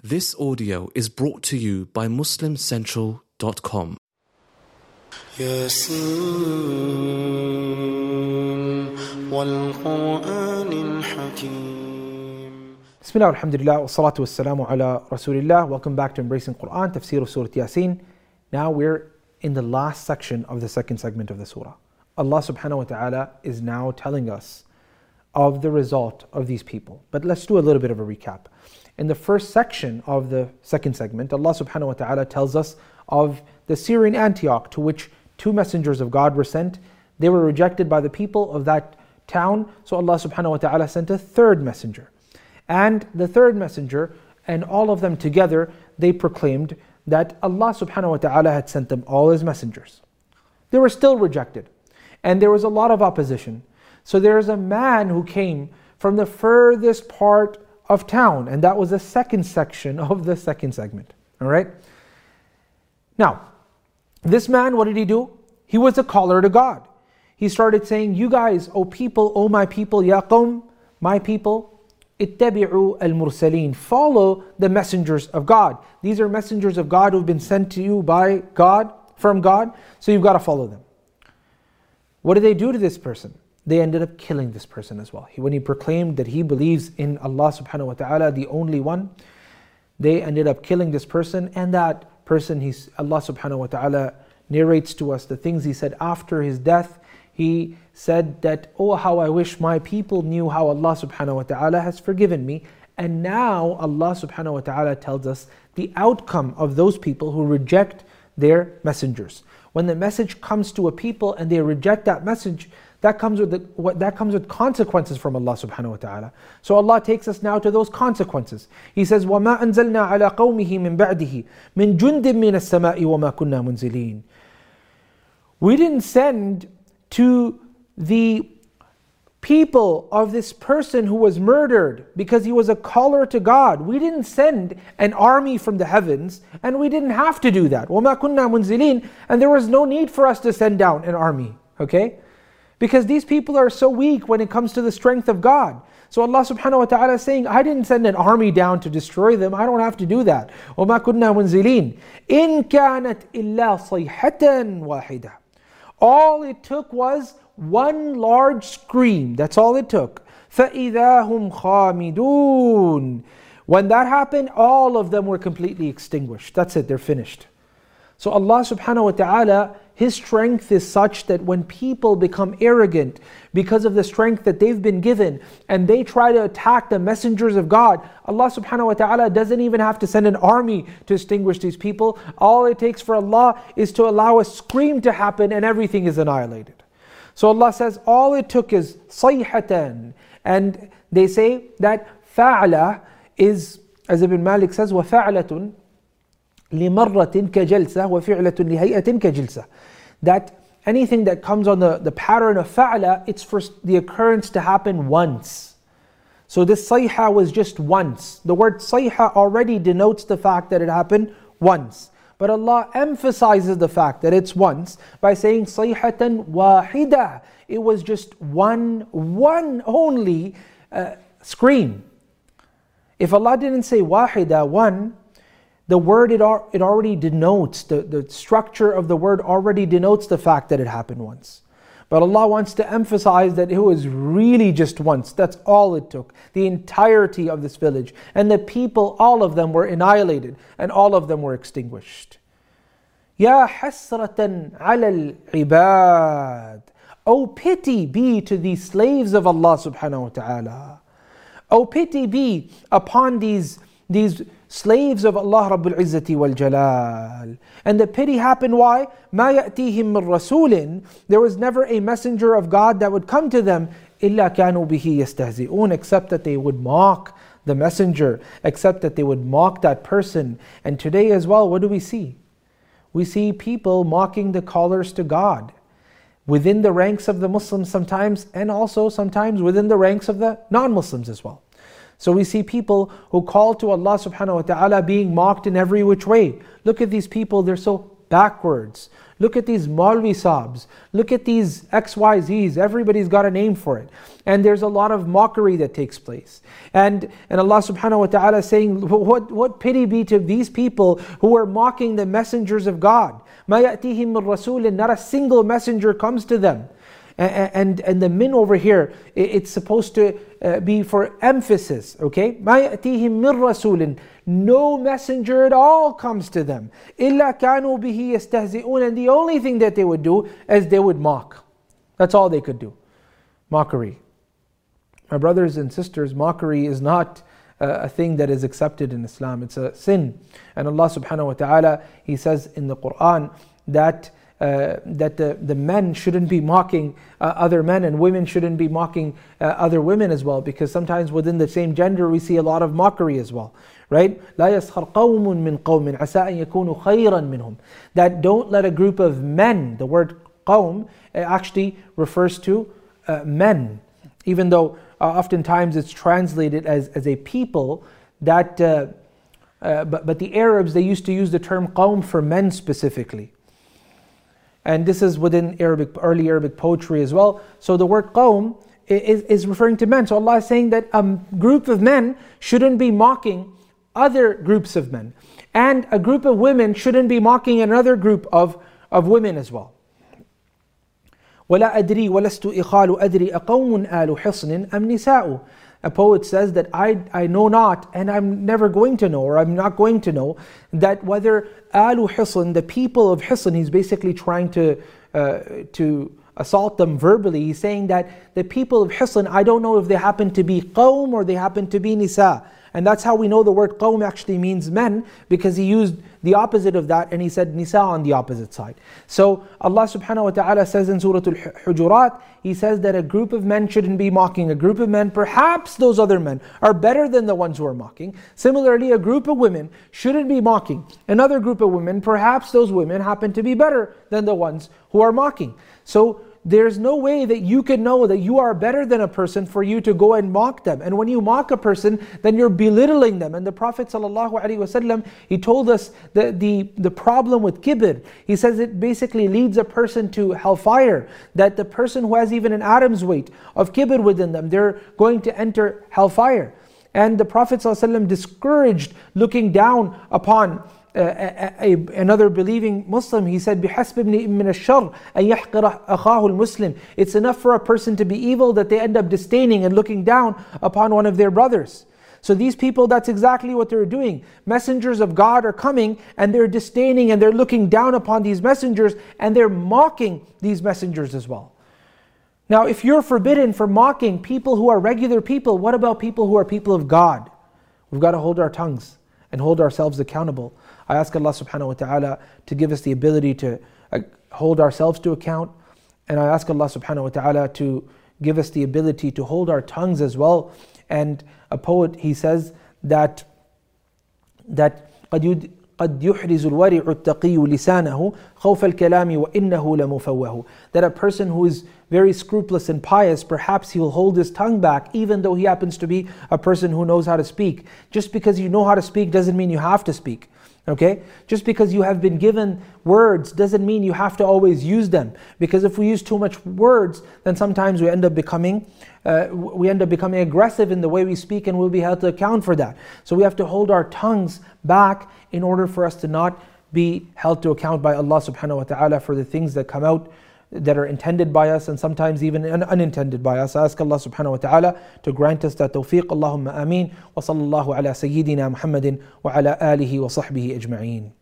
This audio is brought to you by MuslimCentral.com. ياسين والقرآن الحكيم. Bismillah, alhamdulillah, wa salatu wa salamu ala Rasulillah. Welcome back to Embracing Quran, Tafsir of Surah Yasin. Now we're in the last section of the second segment of the surah. Allah subhanahu wa ta'ala is now telling us of the result of these people. But let's do a little bit of a recap. In the first section of the second segment, Allah subhanahu wa ta'ala tells us of the Syrian Antioch, to which two messengers of God were sent. They were rejected by the people of that town, so Allah subhanahu wa ta'ala sent a third messenger. And the third messenger, and all of them together, they proclaimed that Allah subhanahu wa ta'ala had sent them all His messengers. They were still rejected, and there was a lot of opposition. So there is a man who came from the furthest part of town, and that was the second section of the second segment. All right? Now, this man, what did he do? He was a caller to God. He started saying, you guys, O people, O my people, ya qawm, my people, ittabi'u al-mursaleen, follow the messengers of God. These are messengers of God who've been sent to you by God, from God, so you've got to follow them. What did they do to this person? They ended up killing this person as well. When he proclaimed that he believes in Allah subhanahu wa ta'ala, the only one, they ended up killing this person, and that person, Allah subhanahu wa ta'ala narrates to us the things he said after his death. He said that, oh, how I wish my people knew how Allah subhanahu wa ta'ala has forgiven me. And now Allah subhanahu wa ta'ala tells us the outcome of those people who reject their messengers. When the message comes to a people and they reject that message, that comes with consequences from Allah subhanahu wa ta'ala. So Allah takes us now to those consequences. He says, وَمَا أَنزَلْنَا عَلَىٰ قَوْمِهِ مِن بَعْدِهِ مِن جُنْدٍ مِّنَ السَّمَاءِ وَمَا كُنَّا مُنزِلِينَ. We didn't send to the people of this person who was murdered because he was a caller to God. We didn't send an army from the heavens, and we didn't have to do that. وَمَا كُنَّا مُنزِلِينَ. And there was no need for us to send down an army. Okay? Because these people are so weak when it comes to the strength of God. So Allah subhanahu wa ta'ala is saying, I didn't send an army down to destroy them. I don't have to do that. وَمَا كُنَّا مُنزِلِينَ إِن كَانَتْ إِلَّا صَيْحَةً وَاحِدَةً. All it took was one large scream. That's all it took. فَإِذَا هُمْ خَامِدُونَ. When that happened, all of them were completely extinguished. That's it, they're finished. So Allah subhanahu wa ta'ala, His strength is such that when people become arrogant because of the strength that they've been given, and they try to attack the messengers of God, Allah subhanahu wa ta'ala doesn't even have to send an army to extinguish these people. All it takes for Allah is to allow a scream to happen, and everything is annihilated. So Allah says all it took is صَيْحَةً. And they say that فَعْلَ is, as Ibn Malik says, وَفَعْلَةٌ لِمَرَّةٍ كَجَلْسَةٍ وَفِعْلَةٌ لِهَيْئَةٍ كَجِلْسَةٍ. That anything that comes on the pattern of fa'ala, it's for the occurrence to happen once. So this sayha was just once. The word sayha already denotes the fact that it happened once. But Allah emphasizes the fact that it's once by saying sayhatan wahida. It was just one only scream. If Allah didn't say wahida, one, the word, it already denotes, the structure of the word already denotes the fact that it happened once. But Allah wants to emphasize that it was really just once. That's all it took. The entirety of this village. And the people, all of them were annihilated. And all of them were extinguished. Ya hasratan ala al-ibad. Oh, pity be to these slaves of Allah subhanahu wa ta'ala. Oh, pity be upon these slaves of Allah Rabbul Izzati wal Jalal. And the pity happened why? مَا يَأْتِيهِم مِّن رَسُولٍ. There was never a messenger of God that would come to them إِلَّا كَانُوا بِهِ يَسْتَهْزِئُونَ. Except that they would mock the messenger, except that they would mock that person. And today as well, what do we see? We see people mocking the callers to God within the ranks of the Muslims sometimes, and also sometimes within the ranks of the non-Muslims as well. So we see people who call to Allah subhanahu wa ta'ala being mocked in every which way. Look at these people, they're so backwards. Look at these Maulvi Saabs. Look at these XYZs. Everybody's got a name for it. And there's a lot of mockery that takes place. And Allah subhanahu wa ta'ala is saying, what pity be to these people who are mocking the messengers of God. مَا يَأْتِيهِم مِّن رَسُولٍ, not a single messenger comes to them. And the min over here, it's supposed to be for emphasis, okay? مَا يَأْتِيهِم مِّن رَسُولٍ, no messenger at all comes to them. إِلَّا كَانُوا بِهِ يَسْتَهْزِئُونَ, and the only thing that they would do is they would mock. That's all they could do. Mockery. My brothers and sisters, mockery is not a thing that is accepted in Islam. It's a sin. And Allah subhanahu wa ta'ala, He says in the Quran that the men shouldn't be mocking other men, and women shouldn't be mocking other women as well, because sometimes within the same gender we see a lot of mockery as well, right? لا يسخر قوم من قوم عسى أن يكونوا خيرا منهم. That don't let a group of men, the word qawm actually refers to men, even though oftentimes it's translated as a people, that but the Arabs, they used to use the term qawm for men specifically. And this is within early Arabic poetry as well. So the word qawm is referring to men. So Allah is saying that a group of men shouldn't be mocking other groups of men. And a group of women shouldn't be mocking another group of women as well. وَلَا أَدْرِي وَلَسْتُ إِخَالُ أَدْرِي أَقَوْمٌ آلُ حِصْنٍ أَمْ نِسَاءُ. A poet says that I know not, and I'm never going to know, or I'm not going to know, that whether Alu Hisn, the people of Hisn, he's basically trying to assault them verbally. He's saying that the people of Hisn, I don't know if they happen to be qawm or they happen to be nisa. And that's how we know the word qawm actually means men, because he used the opposite of that and he said nisa on the opposite side. So Allah subhanahu wa ta'ala says in Surah Al-Hujurat, He says that a group of men shouldn't be mocking a group of men. Perhaps those other men are better than the ones who are mocking. Similarly, a group of women shouldn't be mocking another group of women. Perhaps those women happen to be better than the ones who are mocking. So there's no way that you can know that you are better than a person for you to go and mock them. And when you mock a person, then you're belittling them. And the Prophet ﷺ, he told us the problem with kibr. He says it basically leads a person to hellfire. That the person who has even an atom's weight of kibr within them, they're going to enter hellfire. And the Prophet ﷺ discouraged looking down upon another believing Muslim. He said, بِحَسْبِ ابْنِ مِنَ الشَّرِّ أَن يَحْقِرَ أَخَاهُ الْمُسْلِمِ. It's enough for a person to be evil that they end up disdaining and looking down upon one of their brothers. So these people, that's exactly what they're doing. Messengers of God are coming and they're disdaining and they're looking down upon these messengers and they're mocking these messengers as well. Now, if you're forbidden for mocking people who are regular people, what about people who are people of God? We've got to hold our tongues and hold ourselves accountable. I ask Allah subhanahu wa ta'ala to give us the ability to hold ourselves to account. And I ask Allah subhanahu wa ta'ala to give us the ability to hold our tongues as well. And a poet, he says that قد يحرز الورع التقي لسانه خوف الكلام وإنه لمفوه. That a person who is very scrupulous and pious, perhaps he will hold his tongue back even though he happens to be a person who knows how to speak. Just because you know how to speak doesn't mean you have to speak. Okay? Just because you have been given words doesn't mean you have to always use them. Because if we use too much words, then sometimes we end up becoming aggressive in the way we speak, and we'll be held to account for that. So we have to hold our tongues back in order for us to not be held to account by Allah subhanahu wa ta'ala for the things that come out that are intended by us and sometimes even unintended by us. I ask Allah subhanahu wa ta'ala to grant us that tawfiq. Allahumma ameen. Wa sallallahu ala sayyidina Muhammadin wa ala alihi wa sahbihi ajma'een.